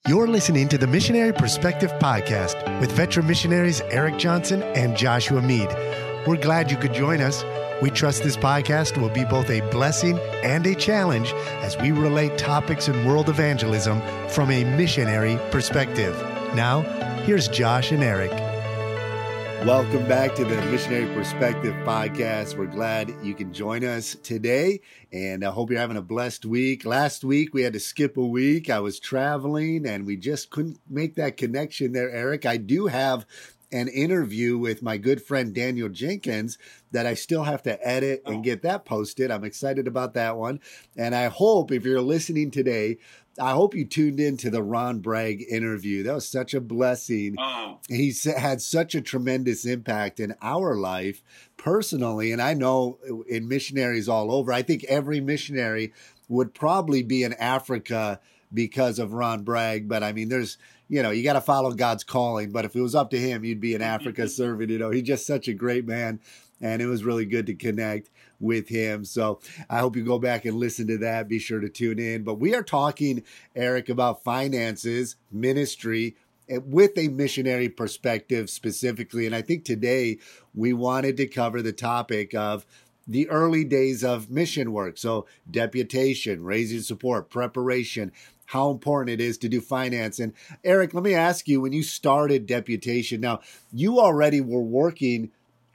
You're listening to the Missionary Perspective Podcast with veteran missionaries Eric Johnson and Joshua Mead. We're glad you could join us. We trust this podcast will be both a blessing and a challenge as we relate topics in world evangelism from a missionary perspective. Now, here's Josh and Eric. Welcome back to the Missionary Perspective Podcast. We're glad you can join us today, and I hope you're having a blessed week. Last week, we had to skip a week. I was traveling, and we just couldn't make that connection there, Eric. I do have an interview with my good friend Daniel Jenkins that I still have to edit and get that posted. I'm excited about that one, and I hope if you're listening today, I hope you tuned in to the Ron Bragg interview. That was such a blessing. He had such a tremendous impact in our life personally, and I know in missionaries all over. I think every missionary would probably be in Africa because of Ron Bragg, but I mean, you got to follow God's calling, but if it was up to him, you'd be in Africa serving, he's just such a great man, and it was really good to connect with him. So I hope you go back and listen to that. Be sure to tune in. But we are talking, Eric, about finances, ministry, with a missionary perspective specifically. And I think today we wanted to cover the topic of the early days of mission work. So deputation, raising support, preparation, how important it is to do finance. And Eric, let me ask you, when you started deputation, now you already were working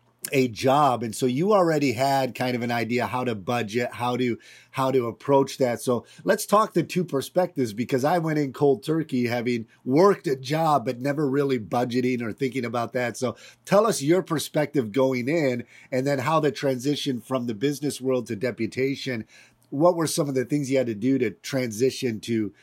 a job, and so you already had kind of an idea how to budget, how to approach that. So let's talk the two perspectives, because I went in cold turkey having worked a job but never really budgeting or thinking about that. So tell us your perspective going in, and then how the transition from the business world to deputation. What were some of the things you had to do to transition to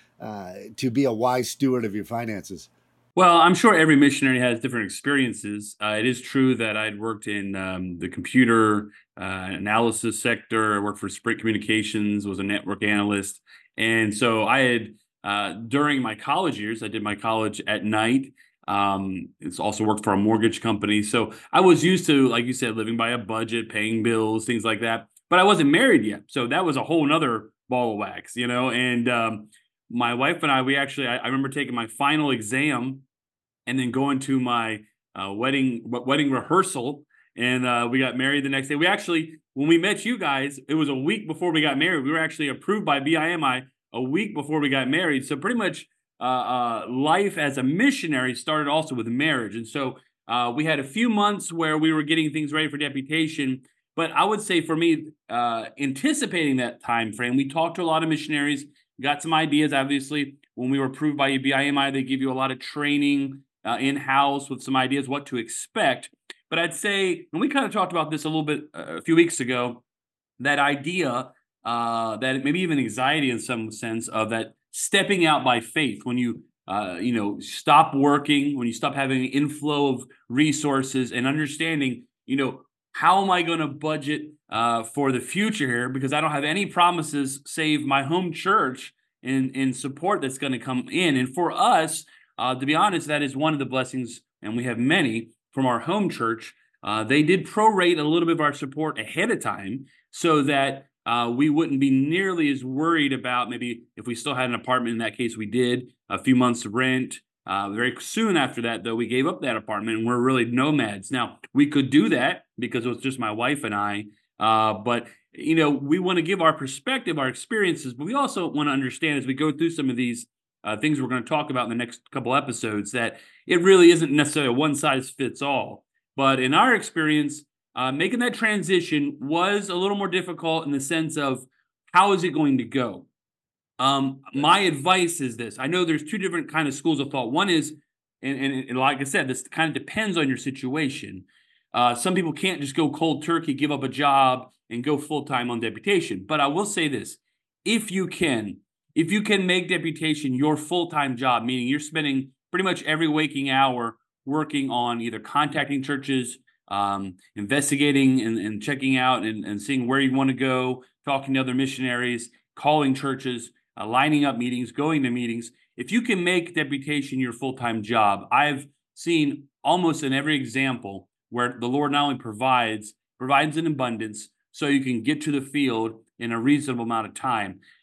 be a wise steward of your finances? Well, I'm sure every missionary has different experiences. It is true that I'd worked in the computer analysis sector. I worked for Sprint Communications, was a network analyst. And so I had, during my college years, I did my college at night. It's also worked for a mortgage company. So I was used to, like you said, living by a budget, paying bills, things like that. But I wasn't married yet. So that was a whole nother ball of wax, and my wife and I remember taking my final exam and then going to my wedding rehearsal, and we got married the next day. We actually, when we met you guys, it was a week before we got married. We were actually approved by BIMI a week before we got married. So pretty much life as a missionary started also with marriage. And so we had a few months where we were getting things ready for deputation. But I would say for me, anticipating that time frame, we talked to a lot of missionaries, got some ideas. Obviously, when we were approved by BIMI, they give you a lot of training in-house with some ideas what to expect. But I'd say, and we kind of talked about this a little bit a few weeks ago, that idea that maybe even anxiety in some sense of that stepping out by faith when you stop working, when you stop having an inflow of resources and understanding, how am I going to budget for the future here? Because I don't have any promises save my home church in support that's going to come in. And for us, to be honest, that is one of the blessings, and we have many from our home church. They did prorate a little bit of our support ahead of time so that we wouldn't be nearly as worried about maybe if we still had an apartment. In that case, we did a few months of rent. Very soon after that, though, we gave up that apartment, and we're really nomads. Now, we could do that because it was just my wife and I, but we want to give our perspective, our experiences, but we also want to understand as we go through some of these things we're going to talk about in the next couple episodes, that it really isn't necessarily a one-size-fits-all. But in our experience, making that transition was a little more difficult in the sense of how is it going to go? My advice is this. I know there's two different kind of schools of thought. One is, and like I said, this kind of depends on your situation. Some people can't just go cold turkey, give up a job, and go full-time on deputation. But I will say this, if you can make deputation your full-time job, meaning you're spending pretty much every waking hour working on either contacting churches, investigating and checking out and seeing where you want to go, talking to other missionaries, calling churches, lining up meetings, going to meetings. If you can make deputation your full-time job, I've seen almost in every example where the Lord not only provides in abundance so you can get to the field in a reasonable amount of time.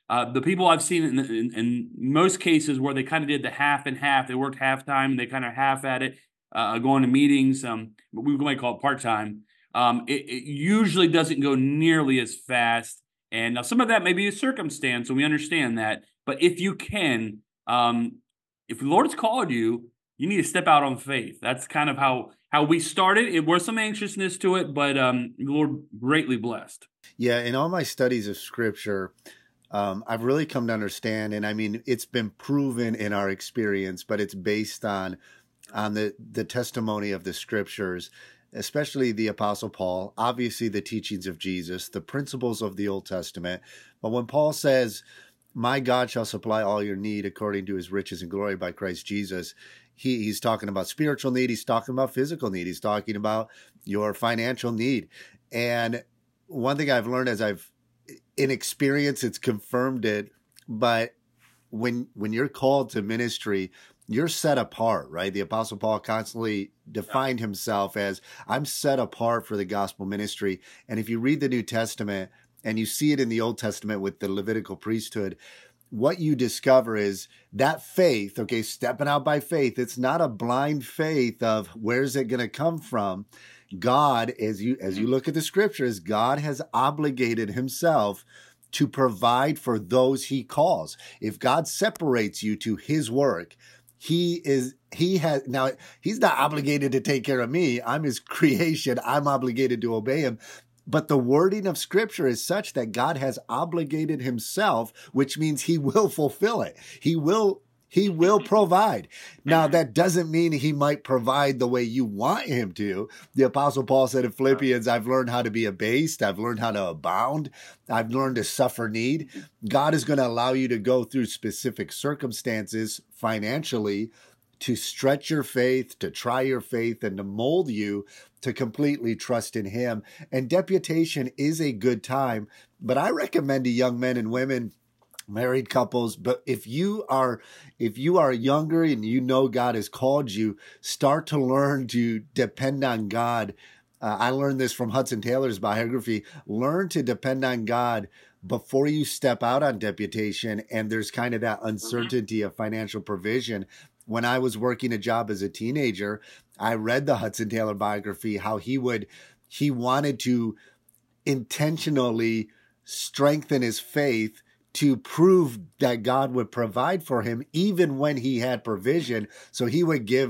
The people I've seen in most cases where they kind of did the half and half, they worked halftime and they kind of half at it, going to meetings, we might call it part-time. It usually doesn't go nearly as fast. And now some of that may be a circumstance, and we understand that. But if you can, if the Lord has called you, you need to step out on faith. That's kind of how we started. It was some anxiousness to it, but the Lord greatly blessed. Yeah, in all my studies of Scripture, I've really come to understand, and I mean, it's been proven in our experience, but it's based on the testimony of the Scriptures, especially the Apostle Paul, obviously the teachings of Jesus, the principles of the Old Testament. But when Paul says, "My God shall supply all your need according to his riches and glory by Christ Jesus," he's talking about spiritual need. He's talking about physical need. He's talking about your financial need. And one thing I've learned as in experience, it's confirmed it. But when you're called to ministry, you're set apart, right? The Apostle Paul constantly defined himself as, I'm set apart for the gospel ministry. And if you read the New Testament and you see it in the Old Testament with the Levitical priesthood, what you discover is that faith, okay, stepping out by faith, it's not a blind faith of where's it going to come from. God, as you look at the Scriptures, God has obligated himself to provide for those he calls. If God separates you to his work, he's not obligated to take care of me. I'm his creation. I'm obligated to obey him. But the wording of Scripture is such that God has obligated himself, which means he will fulfill it. He will provide. Now, that doesn't mean he might provide the way you want him to. The Apostle Paul said in Philippians, I've learned how to be abased. I've learned how to abound. I've learned to suffer need. God is going to allow you to go through specific circumstances financially to stretch your faith, to try your faith, and to mold you to completely trust in him. And deputation is a good time, but I recommend to young men and women, married couples, but if you are younger and you know God has called you, start to learn to depend on God. I learned this from Hudson Taylor's biography. Learn to depend on God before you step out on deputation, and there's kind of that uncertainty of financial provision. When I was working a job as a teenager, I read the Hudson Taylor biography, how he wanted to intentionally strengthen his faith to prove that God would provide for him even when he had provision. So he would give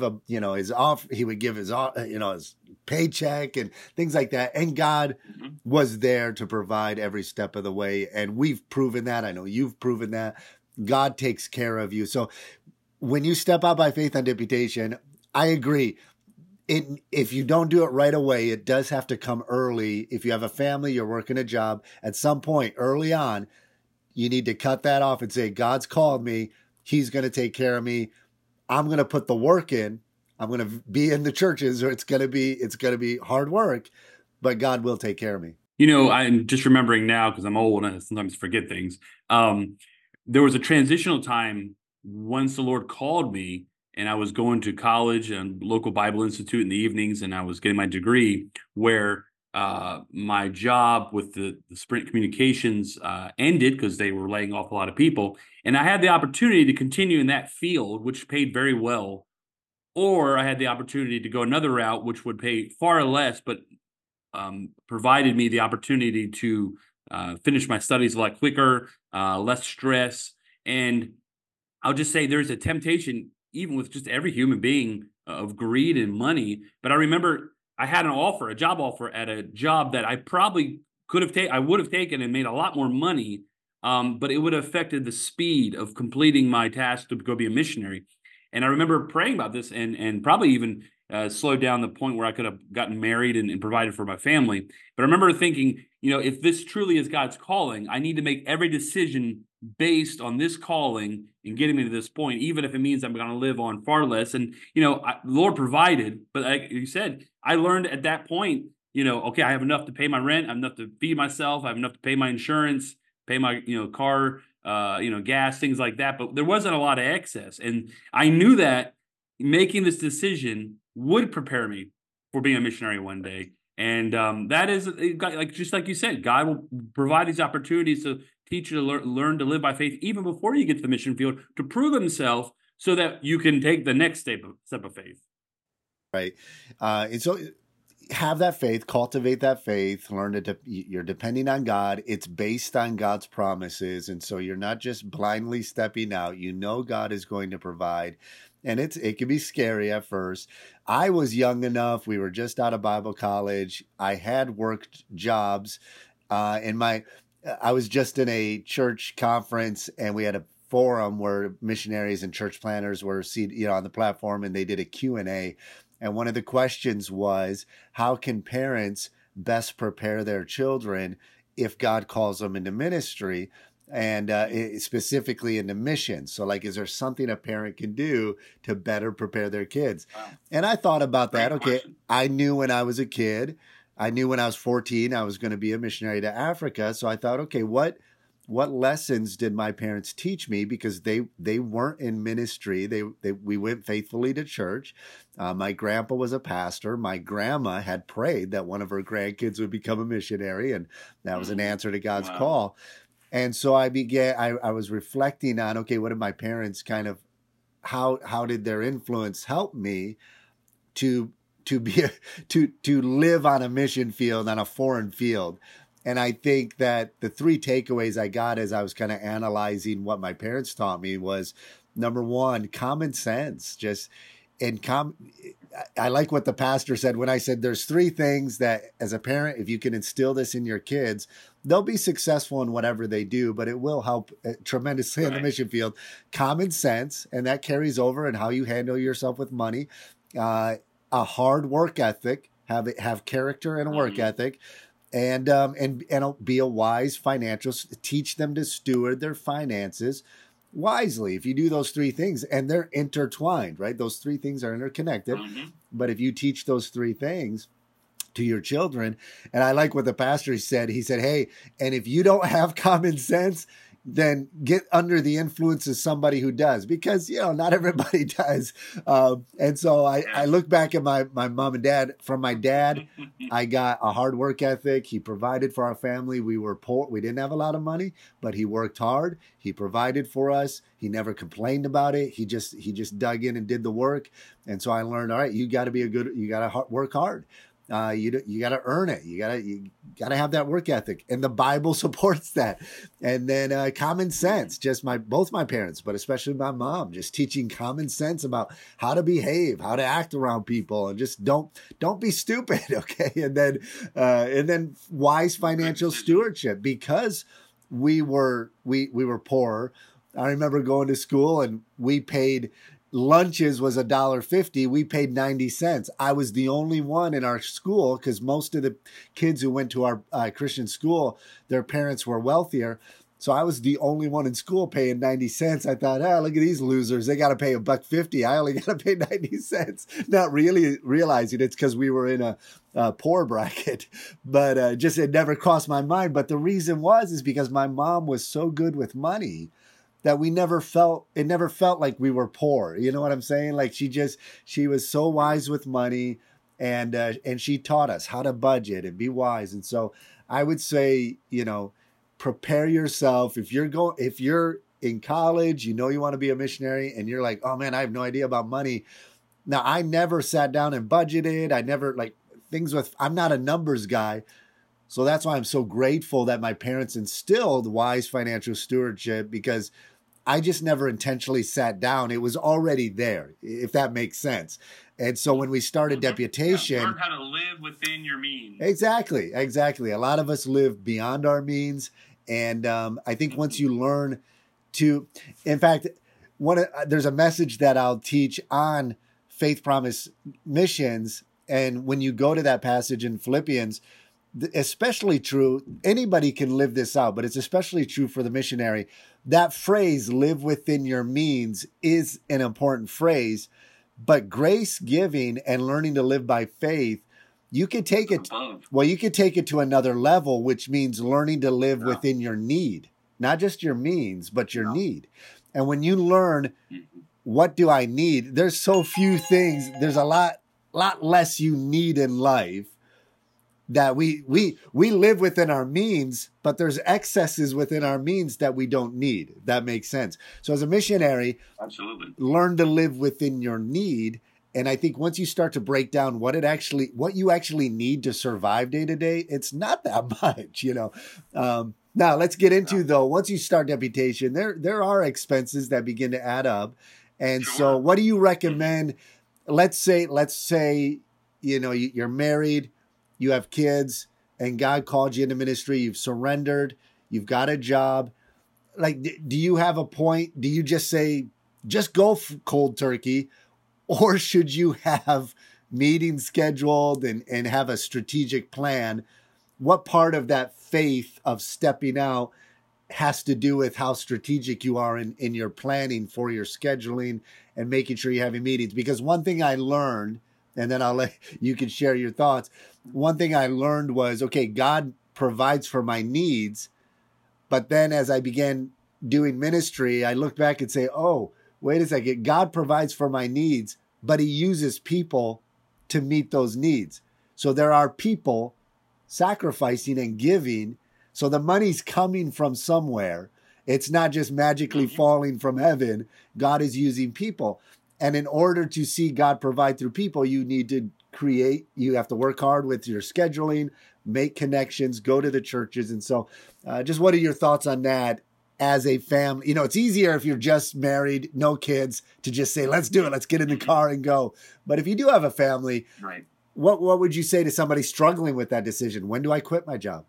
his paycheck and things like that. And God was there to provide every step of the way. And we've proven that. I know you've proven that. God takes care of you. So when you step out by faith on deputation, I agree. If you don't do it right away, it does have to come early. If you have a family, you're working a job, at some point early on, you need to cut that off and say, God's called me. He's going to take care of me. I'm going to put the work in. I'm going to be in the churches, or it's going to be hard work, but God will take care of me. You know, I'm just remembering now because I'm old and I sometimes forget things. There was a transitional time once the Lord called me, and I was going to college and local Bible Institute in the evenings, and I was getting my degree, where my job with the Sprint Communications ended because they were laying off a lot of people. And I had the opportunity to continue in that field, which paid very well, or I had the opportunity to go another route, which would pay far less, but provided me the opportunity to finish my studies a lot quicker, less stress. And I'll just say there's a temptation, even with just every human being, of greed and money. But I remember I had a job offer at a job that I probably I would have taken and made a lot more money, but it would have affected the speed of completing my task to go be a missionary. And I remember praying about this and probably even slowed down the point where I could have gotten married and provided for my family. But I remember thinking, if this truly is God's calling, I need to make every decision based on this calling and getting me to this point, even if it means I'm going to live on far less. And, the Lord provided, but like you said, I learned at that point, okay, I have enough to pay my rent. I have enough to feed myself. I have enough to pay my insurance, pay my, car, gas, things like that. But there wasn't a lot of excess. And I knew that making this decision would prepare me for being a missionary one day. And that is, just like you said, God will provide these opportunities. So teach you to learn to live by faith even before you get to the mission field, to prove himself so that you can take the next step of faith. Right. And so have that faith, cultivate that faith, learn that you're depending on God. It's based on God's promises. And so you're not just blindly stepping out. You know God is going to provide. And it can be scary at first. I was young enough. We were just out of Bible college. I had worked jobs. I was just in a church conference, and we had a forum where missionaries and church planners were seated, on the platform, and they did a Q&A. And one of the questions was, how can parents best prepare their children if God calls them into ministry, and specifically into missions? So is there something a parent can do to better prepare their kids? Wow. And I thought about that. Okay, I knew when I was a kid, I knew when I was 14, I was going to be a missionary to Africa. So I thought, okay, what lessons did my parents teach me? Because they weren't in ministry. We went faithfully to church. My grandpa was a pastor. My grandma had prayed that one of her grandkids would become a missionary, and that was an answer to God's call. And so I was reflecting on, okay, what did my parents how did their influence help me to live on a mission field, on a foreign field? And I think that the three takeaways I got as I was kind of analyzing what my parents taught me was, number one, common sense. I like what the pastor said when I said there's three things that as a parent, if you can instill this in your kids, they'll be successful in whatever they do, but it will help tremendously in the mission field. Common sense, and that carries over in how you handle yourself with money. A hard work ethic, have character and a work ethic. And be a wise teach them to steward their finances wisely. If you do those three things, and they're intertwined, right? Those three things are interconnected. Mm-hmm. But if you teach those three things to your children, and I like what the pastor said, he said, hey, and if you don't have common sense, then get under the influence of somebody who does, because, not everybody does. And so I look back at my mom and dad. From my dad, I got a hard work ethic. He provided for our family. We were poor. We didn't have a lot of money, but he worked hard. He provided for us. He never complained about it. He just dug in and did the work. And so I learned, all right, you got to work hard. You got to earn it. You got to have that work ethic, and the Bible supports that. And then common sense. Both my parents, but especially my mom, just teaching common sense about how to behave, how to act around people, and just don't be stupid, okay? And then wise financial stewardship, because we were poor. I remember going to school, and we paid. Lunches was $1.50. We paid 90 cents. I was the only one in our school, because most of the kids who went to our Christian school, their parents were wealthier. So I was the only one in school paying 90 cents. I thought, look at these losers. They got to pay $1.50. I only got to pay 90 cents. Not really realizing it's because we were in a poor bracket, but it never crossed my mind. But the reason is because my mom was so good with money that it never felt like we were poor. You know what I'm saying? Like she was so wise with money, and she taught us how to budget and be wise. And so I would say, prepare yourself. If you're in college, you want to be a missionary, and you're like, oh man, I have no idea about money. Now, I never sat down and budgeted. I never I'm not a numbers guy. So that's why I'm so grateful that my parents instilled wise financial stewardship, because I just never intentionally sat down. It was already there, if that makes sense. And so when we started Deputation... learn how to live within your means. Exactly. A lot of us live beyond our means. And I think once you learn to... In fact, there's a message that I'll teach on Faith Promise missions. And when you go to that passage in Philippians... especially true, anybody can live this out, but it's especially true for the missionary. That phrase, live within your means, is an important phrase, but grace giving and learning to live by faith, you can take it to another level, which means learning to live within your need, not just your means, but your need. And when you learn, what do I need? There's so few things. There's a lot less you need in life. that we live within our means, but there's excesses within our means that we don't need. If that makes sense. So as a missionary, Absolutely. learn to live within your need. And I think once you start to break down what you actually need to survive day to day, it's not that much, Now let's get into though, once you start deputation, there are expenses that begin to add up. And so what do you recommend? Let's say, you're married, you have kids, and God called you into ministry. You've surrendered. You've got a job. Like, do you have a point? Do you just say, just go cold turkey? Or should you have meetings scheduled and have a strategic plan? What part of that faith of stepping out has to do with how strategic you are in your planning for your scheduling and making sure you're having meetings? Because one thing I learned, and then you can share your thoughts. One thing I learned was, okay, God provides for my needs. But then as I began doing ministry, I looked back and say, oh, wait a second. God provides for my needs, but he uses people to meet those needs. So there are people sacrificing and giving. So the money's coming from somewhere. It's not just magically falling from heaven. God is using people. And in order to see God provide through people, you need to you have to work hard with your scheduling, make connections, go to the churches. And so just what are your thoughts on that as a family? It's easier if you're just married, no kids, to just say, let's do it. Let's get in the car and go. But if you do have a family, right, what would you say to somebody struggling with that decision? When do I quit my job?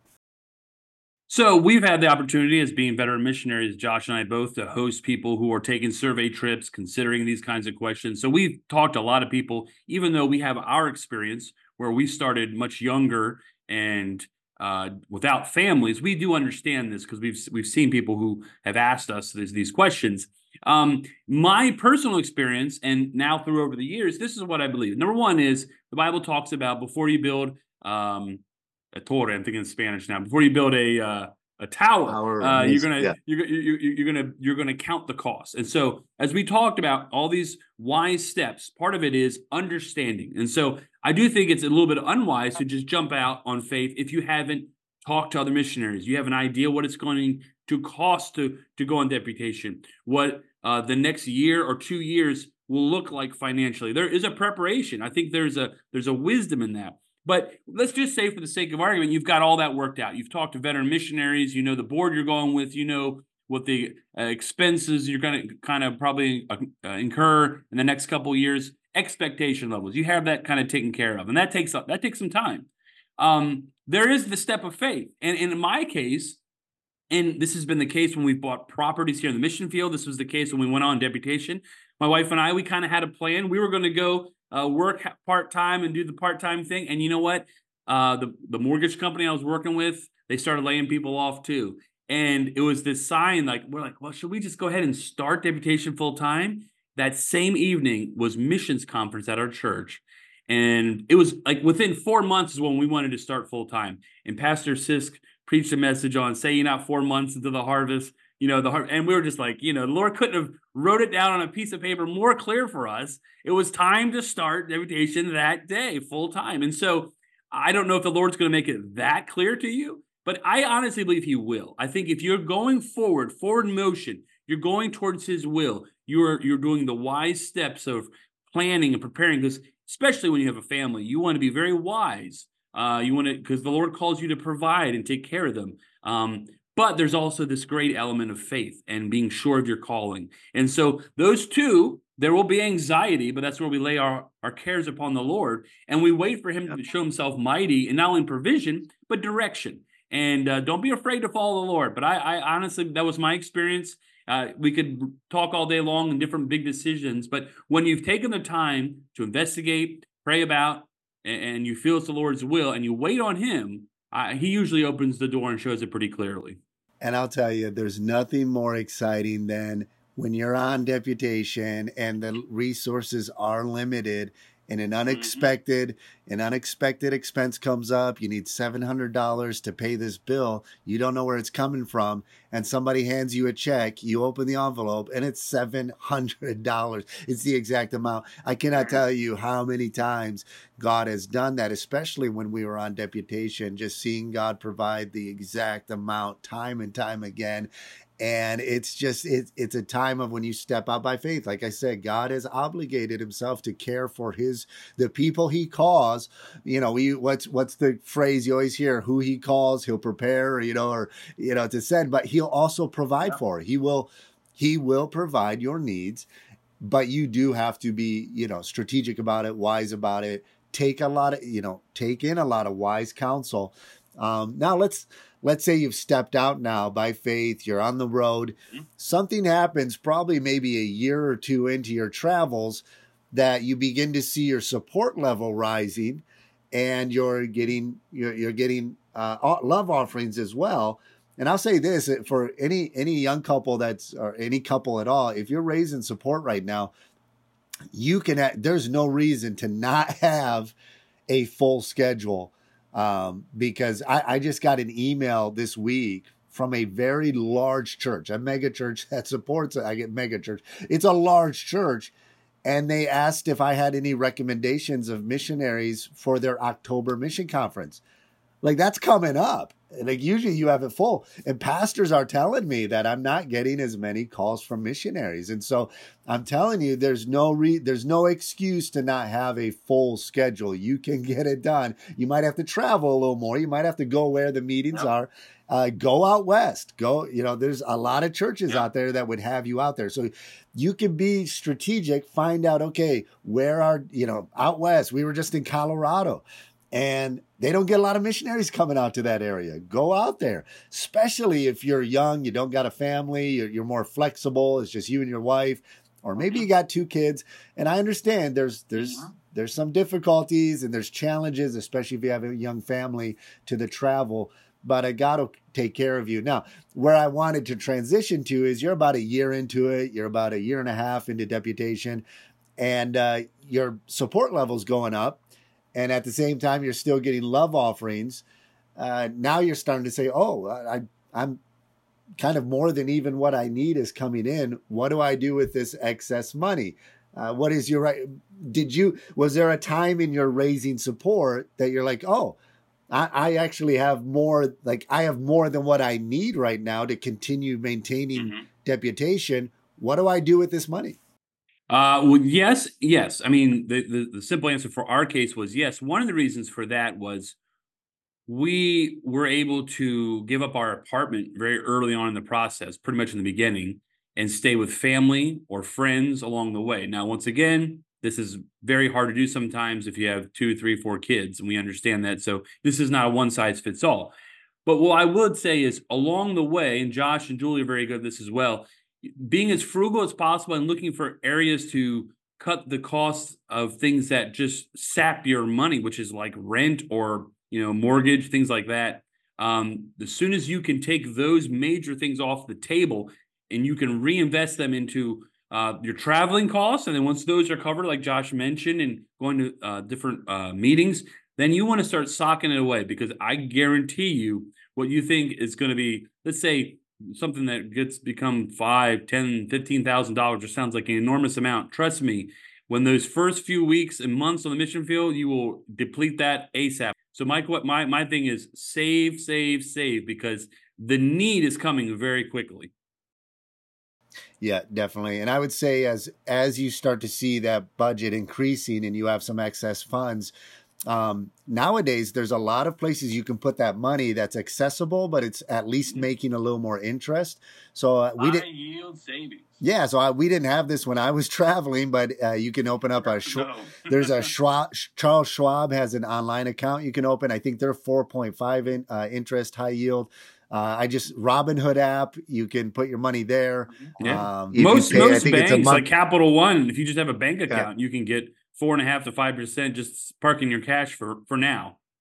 So we've had the opportunity as being veteran missionaries, Josh and I both, to host people who are taking survey trips, considering these kinds of questions. So we've talked to a lot of people, even though we have our experience where we started much younger and without families. We do understand this because we've seen people who have asked us these questions. My personal experience, and now through over the years, this is what I believe. Number one is the Bible talks about before you build a torre, I'm thinking in Spanish now. Before you build a tower, you're gonna count the cost. And so, as we talked about all these wise steps, part of it is understanding. And so, I do think it's a little bit unwise to just jump out on faith if you haven't talked to other missionaries. You have an idea what it's going to cost to go on deputation, what the next year or 2 years will look like financially. There is a preparation. I think there's a wisdom in that. But let's just say, for the sake of argument, you've got all that worked out. You've talked to veteran missionaries. You know the board you're going with. You know what the expenses you're going to kind of probably incur in the next couple of years. Expectation levels. You have that kind of taken care of, and that takes some time. There is the step of faith, and in my case, and this has been the case when we've bought properties here in the mission field. This was the case when we went on deputation. My wife and I, we kind of had a plan. We were going to go work part-time and do the part-time thing. And you know what? The mortgage company I was working with, they started laying people off too. And it was this sign, we're like, well, should we just go ahead and start deputation full-time? That same evening was missions conference at our church. And it was like within 4 months is when we wanted to start full-time. And Pastor Sisk preached a message on saying not 4 months into the harvest, and we were just like, the Lord couldn't have wrote it down on a piece of paper more clear for us. It was time to start deputation that day, full time. And so I don't know if the Lord's going to make it that clear to you, but I honestly believe he will. I think if you're going forward motion, you're going towards his will, you're doing the wise steps of planning and preparing, because especially when you have a family, you want to be very wise. Because the Lord calls you to provide and take care of them. But there's also this great element of faith and being sure of your calling. And so those two, there will be anxiety, but that's where we lay our cares upon the Lord. And we wait for him to show himself mighty, and not only provision, but direction. And don't be afraid to follow the Lord. But I honestly, that was my experience. We could talk all day long on different big decisions. But when you've taken the time to investigate, pray about, and you feel it's the Lord's will, and you wait on him, he usually opens the door and shows it pretty clearly. And I'll tell you, there's nothing more exciting than when you're on deputation and the resources are limited and an unexpected expense comes up, you need $700 to pay this bill, you don't know where it's coming from, and somebody hands you a check, you open the envelope and it's $700. It's the exact amount. I cannot tell you how many times God has done that, especially when we were on deputation, just seeing God provide the exact amount time and time again. And it's just, it's a time of when you step out by faith. Like I said, God has obligated himself to care for the people he calls. You know, what's the phrase you always hear? Who he calls, he'll prepare, to send, but he'll also provide for. He will provide your needs, but you do have to be, strategic about it, wise about it, take in a lot of wise counsel. Now let's say you've stepped out now by faith, you're on the road, something happens probably maybe a year or two into your travels that you begin to see your support level rising, and you're getting love offerings as well. And I'll say this, for any young couple or any couple at all, if you're raising support right now, there's no reason to not have a full schedule. Because I just got an email this week from a very large church, a mega church that supports I get mega church. It's a large church. And they asked if I had any recommendations of missionaries for their October mission conference. Like, that's coming up. Like, usually you have it full, and pastors are telling me that I'm not getting as many calls from missionaries. And so I'm telling you, there's no excuse to not have a full schedule. You can get it done. You might have to travel a little more. You might have to go where the meetings are. Go out west. There's a lot of churches out there that would have you out there. So you can be strategic, find out, okay, where are, out west. We were just in Colorado, and they don't get a lot of missionaries coming out to that area. Go out there, especially if you're young, you don't got a family, you're more flexible. It's just you and your wife, or maybe you got 2 kids. And I understand there's some difficulties and there's challenges, especially if you have a young family, to the travel. But God will take care of you. Now, where I wanted to transition to is you're about a year into it. You're about a year and a half into deputation, and your support level's going up. And at the same time, you're still getting love offerings. Now you're starting to say, I'm kind of more than even what I need is coming in. What do I do with this excess money? What is was there a time in your raising support that you're like, I actually have more, I have more than what I need right now to continue maintaining deputation. What do I do with this money? Well, yes. I mean, the simple answer for our case was yes. One of the reasons for that was we were able to give up our apartment very early on in the process, pretty much in the beginning, and stay with family or friends along the way. Now, once again, this is very hard to do sometimes if you have 2, 3, 4 kids, and we understand that. So this is not a one size fits all. But what I would say is along the way, and Josh and Julie are very good at this as well, being as frugal as possible and looking for areas to cut the cost of things that just sap your money, which is like rent or, mortgage, things like that. As soon as you can take those major things off the table and you can reinvest them into your traveling costs, and then once those are covered, like Josh mentioned, and going to different meetings, then you want to start socking it away, because I guarantee you what you think is going to be, let's say, something that become $5,000, $10,000, $15,000, just sounds like an enormous amount. Trust me, when those first few weeks and months on the mission field, you will deplete that ASAP. So Mike, what my thing is, save, because the need is coming very quickly. Yeah, definitely. And I would say as you start to see that budget increasing and you have some excess funds, nowadays there's a lot of places you can put that money that's accessible, but it's at least making a little more interest. So we didn't yield savings. Yeah, so we didn't have this when I was traveling, but you can open up there's a Charles Schwab has an online account you can open. I think they're 4.5 interest, high yield. Robinhood app, you can put your money there. Yeah. Most banks, like Capital One, if you just have a bank account, you can get 4.5% to 5% just parking your cash for now.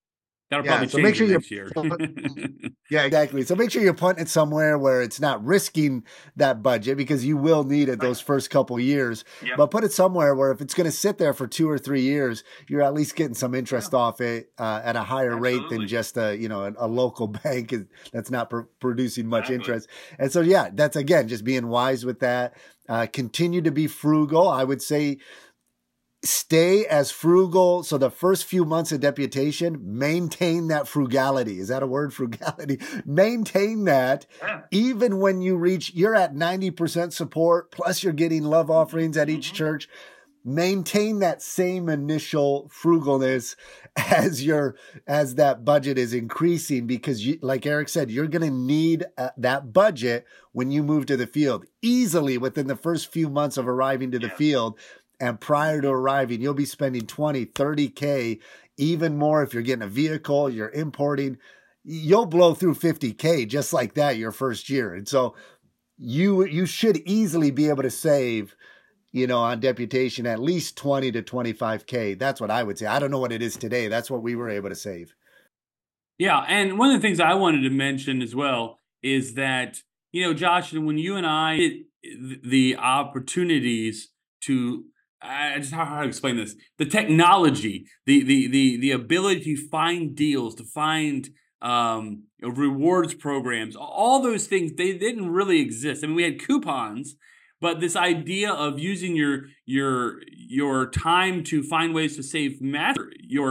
That'll Yeah. probably So make change sure it you're, next year. yeah, exactly. So make sure you're putting it somewhere where it's not risking that budget, because you will need it those first couple years. Yep. But put it somewhere where if it's going to sit there for 2 or 3 years, you're at least getting some interest off it at a higher rate than just a local bank that's not producing much interest. And so, yeah, that's again just being wise with that. Continue to be frugal. I would say stay as frugal. So the first few months of deputation, maintain that frugality. Is that a word? Frugality. Maintain that. Yeah. Even when you're at 90% support, plus you're getting love offerings at each church. Maintain that same initial frugalness as that budget is increasing, because like Eric said, you're going to need that budget when you move to the field easily within the first few months of arriving to the field. And prior to arriving, you'll be spending 20, 30K, even more if you're getting a vehicle, you're importing. You'll blow through 50K just like that your first year. And so you should easily be able to save, on deputation, at least 20 to 25K. That's what I would say. I don't know what it is today. That's what we were able to save. Yeah. And one of the things I wanted to mention as well is that, Josh, when you and I get the opportunities to, just how to explain this, the technology, the ability to find deals, to find rewards programs, all those things, they didn't really exist. I mean, we had coupons, but this idea of using your time to find ways to save massive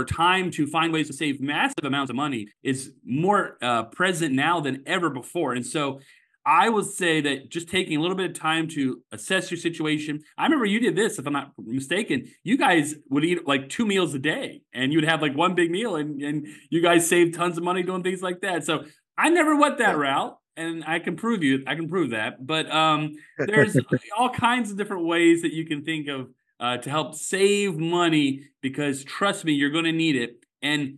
amounts of money is more present now than ever before. And so I would say that just taking a little bit of time to assess your situation. I remember you did this, if I'm not mistaken. You guys would eat like 2 meals a day, and you would have like one big meal, and you guys saved tons of money doing things like that. So I never went that route, and I can prove that. But there's all kinds of different ways that you can think of to help save money, because trust me, you're going to need it. And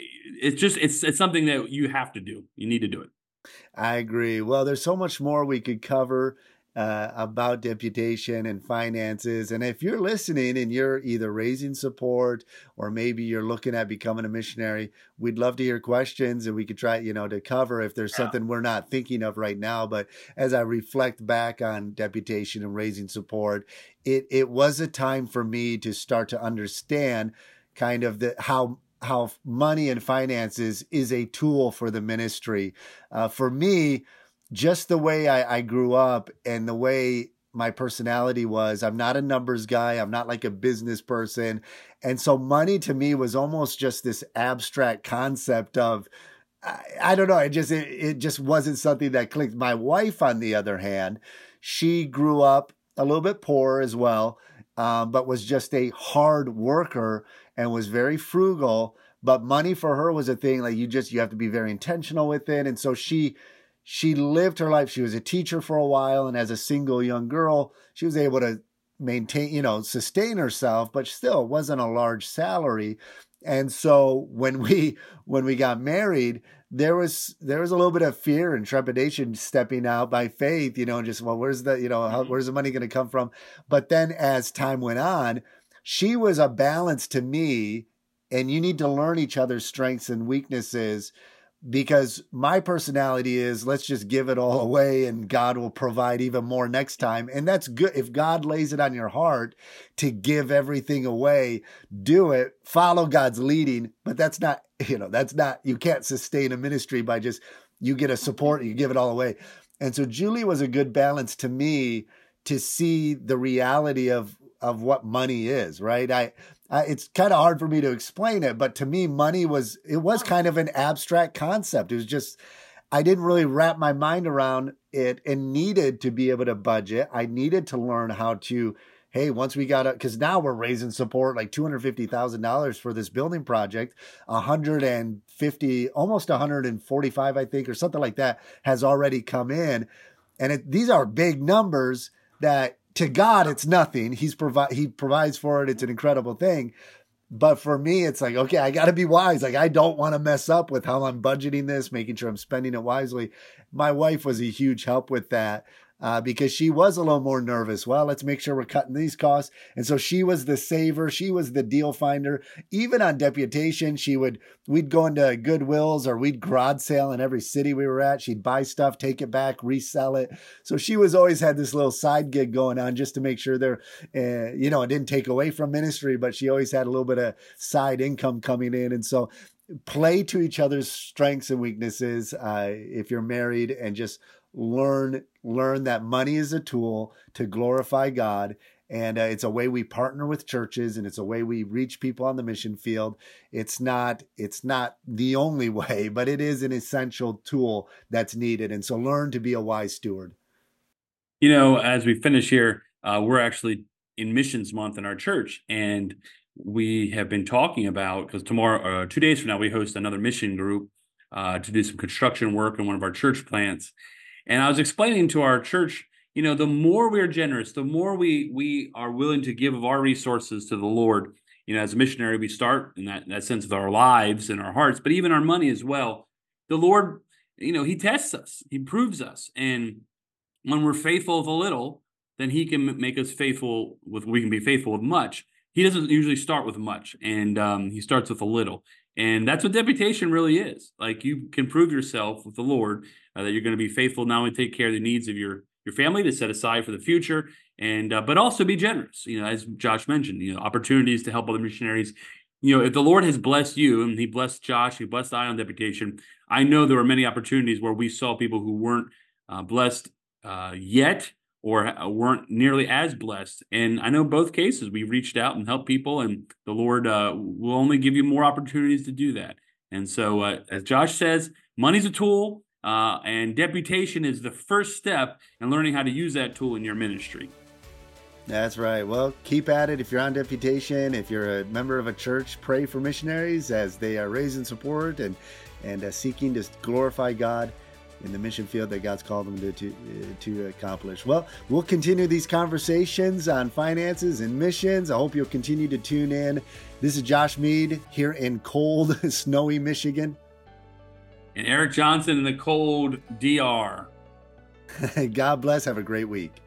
it's something that you have to do. You need to do it. I agree. Well, there's so much more we could cover about deputation and finances. And if you're listening and you're either raising support or maybe you're looking at becoming a missionary, we'd love to hear questions, and we could try, to cover if there's something we're not thinking of right now. But as I reflect back on deputation and raising support, it was a time for me to start to understand kind of how money and finances is a tool for the ministry. For me, just the way I grew up and the way my personality was, I'm not a numbers guy. I'm not like a business person. And so money to me was almost just this abstract concept of, I don't know. It just wasn't something that clicked. My wife, on the other hand, she grew up a little bit poor as well, but was just a hard worker and was very frugal. But money for her was a thing, like you have to be very intentional with it. And so she lived her life. She was a teacher for a while. And as a single young girl, she was able to maintain, sustain herself, but still it wasn't a large salary. And so when we got married, there was a little bit of fear and trepidation stepping out by faith, just, well, where's the money going to come from? But then as time went on, she was a balance to me, and you need to learn each other's strengths and weaknesses, because my personality is, let's just give it all away and God will provide even more next time. And that's good. If God lays it on your heart to give everything away, do it, follow God's leading. But that's not, you can't sustain a ministry by just, you get a support, you give it all away. And so Julie was a good balance to me to see the reality of what money is, right? It's kind of hard for me to explain it, but to me, money was kind of an abstract concept. It was just, I didn't really wrap my mind around it and needed to be able to budget. I needed to learn how to, hey, once we got it, because now we're raising support like $250,000 for this building project, 150, almost 145, I think, or something like that has already come in. And these are big numbers that, to God, it's nothing. He provides for it. It's an incredible thing. But for me, it's like, okay, I got to be wise. Like, I don't want to mess up with how I'm budgeting this, making sure I'm spending it wisely. My wife was a huge help with that. because she was a little more nervous. Well, let's make sure we're cutting these costs. And so she was the saver. She was the deal finder. Even on deputation, we'd go into Goodwills or we'd garage sale in every city we were at. She'd buy stuff, take it back, resell it. So she was always had this little side gig going on just to make sure it didn't take away from ministry, but she always had a little bit of side income coming in. And so play to each other's strengths and weaknesses if you're married, and just learn that money is a tool to glorify God. And it's a way we partner with churches, and it's a way we reach people on the mission field. It's not the only way, but it is an essential tool that's needed. And so learn to be a wise steward. As we finish here, we're actually in Missions Month in our church, and we have been talking about, because tomorrow, 2 days from now, we host another mission group to do some construction work in one of our church plants. And I was explaining to our church, the more we are generous, the more we are willing to give of our resources to the Lord. As a missionary, we start in that sense of our lives and our hearts, but even our money as well. The Lord, he tests us, he proves us. And when we're faithful with a little, then he can make us we can be faithful with much. He doesn't usually start with much, and he starts with a little. And that's what deputation really is. Like, you can prove yourself with the Lord that you're going to be faithful, not only take care of the needs of your family to set aside for the future, and but also be generous. As Josh mentioned, opportunities to help other missionaries. If the Lord has blessed you, and he blessed Josh, he blessed I on deputation, I know there were many opportunities where we saw people who weren't blessed yet, or weren't nearly as blessed. And I know both cases, we reached out and helped people, and the Lord will only give you more opportunities to do that. And so, as Josh says, money's a tool, and deputation is the first step in learning how to use that tool in your ministry. That's right. Well, keep at it. If you're on deputation, if you're a member of a church, pray for missionaries as they are raising support and seeking to glorify God in the mission field that God's called them to accomplish. Well, we'll continue these conversations on finances and missions. I hope you'll continue to tune in. This is Josh Mead here in cold, snowy Michigan. And Eric Johnson in the cold DR. God bless. Have a great week.